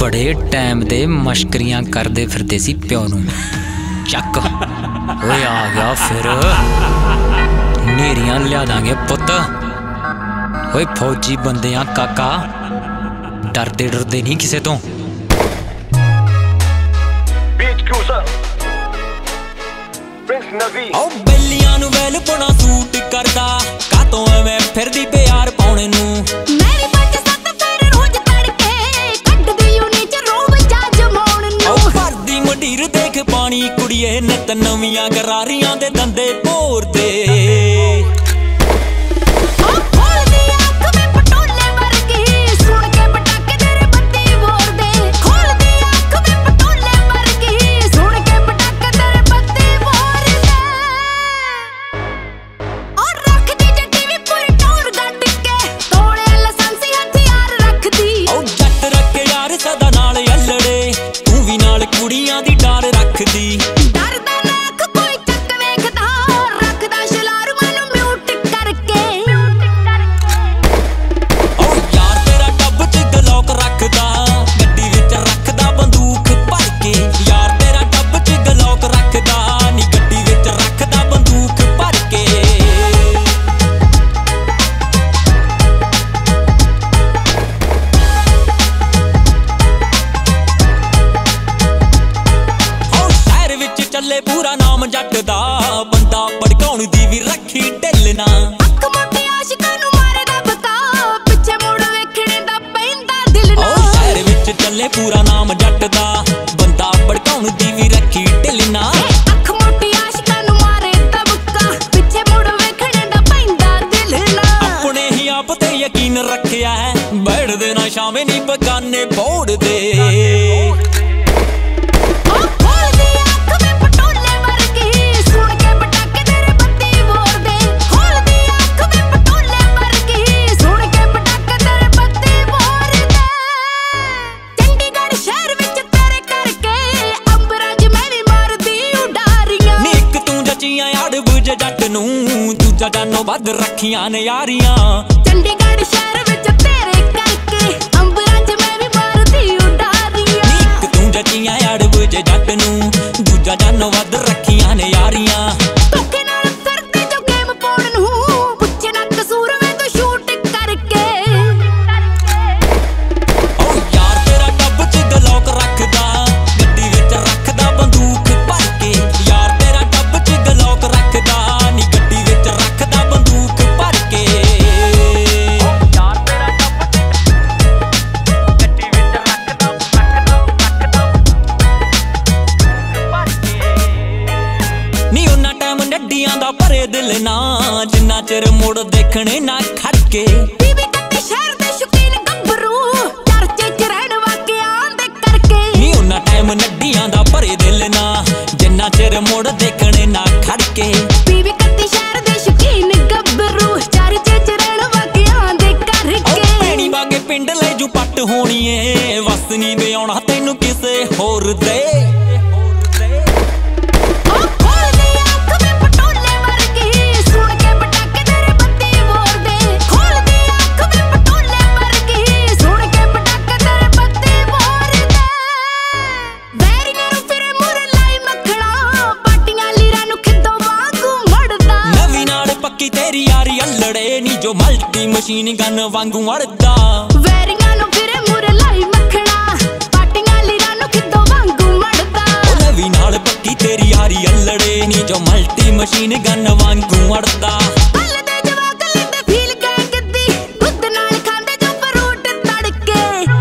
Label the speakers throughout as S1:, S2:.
S1: बड़े टाइम दे मशकरियां करदे फिरदे सी प्यो नूं। चक ओए आ गया फिर नेरियां लिया दांगे पुत। ओए फौजी बंदे आ काका, डरदे डरदे नहीं किसे तो। बेलियां नूं वैल पुणा सूट करदा, कातों एवें फिरदी प्यार पाउणे नूं। देख पानी कुड़िए नित नवियां गरारियां दे दंदे भोरदे। कुड़ियां दी डर रखदी, डरदा ना कोई चक वेखदा, रखदा शलारुआं नूं म्यूट करके। ओ यार तेरा टब च गलौक रखदा, गड्डी विच रखदा बंदूक भर के। यार तेरा टब च गलौक रखदा, नी गड्डी विच रखदा बंदूक भर के। चले पूरा नाम जट दा, बंदा भड़काउण दी भी रखी ढिल ना। अख मोटी आशिकां नूं मारदा बता, पिछे मुड़ वेखणे दा पैंदा दिल ना। ओ शहर विच चले पूरा नाम जट दा, बंदा भड़काउण दी भी रखी ढिल ना। अख मोटी आशिकां नूं मारदा बता, पिछे मुड़ वेखणे दा पैंदा दिल ना। अपने ही आप ते यकीन रखिया है, बैठदे ना शामे नी बगाने बोड़दे। जट नूं दूजा जानो वध रखियां ने यारियां। चंडीगढ़ शहर विच तेरे करके अंबरां च मैं भी मारदी उडारियां। नीक तूं जचियां अड़ब जट नूं दूजा जानो वध रखियां ने यारियां। धोखे नाल करदे जो गेम पाउण नूं, पुछे ना कसूर वे तूं शूट करके। ओ यार तेरा टब च गलौक रखदा, गड्डी विच रखदा बंदूक भर के। यार तेरा टब च गलौक रखदा, भरे दिल ना जिन्ना चिर मुड़ देखने ना खड़के। बीबी कत्ती शहर दे शौकीन गब्बरू, चर्चे च रहण वाके आंदे करके। नी उन्ना टाइम नड्डियां दा भरे दिल ना, जिन्ना चिर मुड़ देखने ना खड़के। बीबी कत्ती शहर दे शौकीन गब्बरू, चर्चे च रहण वाके आंदे करके। पैणी बागे पिंड ले जू पट होनी ए, वस नी दे आउणा तैनू किसे होर दे। तेरी यारी अल्लड़े नी जो मल्टी मशीन गन वांगू अड़दा। वैरियां नूं फिरे मुर लाई मखना, पाटियां लीरां नूं खिद्दो वांगू मड़दा। ओ नवी नाल पक्की तेरी यारी अल्लड़े नी जो मल्टी मशीन गन वांगू अड़दा। अल्लदे जवाक लैंदे फील गए गद्दी, दुध नाल खांदे जो फ्रूट तड़के।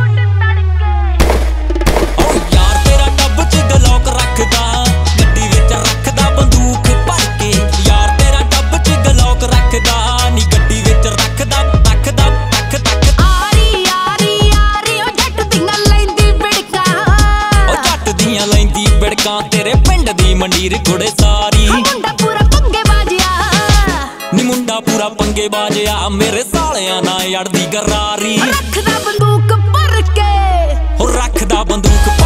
S1: ओ यार तेरा टब च गलौक रखदा, गड्डी विच रखदा बंदूक भर के। यार तेरा टब च गलौक रखदा, नी गड्डी विच रखदा रखदा तक तक। आरी आरी आरी ओ जट दियां लैंदी बिड़का, ओ जट दियां लैंदी बिड़का तेरे पिंड दी मंडीर कुड़े सारी। मुंडा पूरा पंगे बाजिया, नी मुंडा पूरा पंगे बाजिया, मेरे सालियां ना अड़दी गरारी। रखदा बंदूक भर के, ओ रखदा बंदूक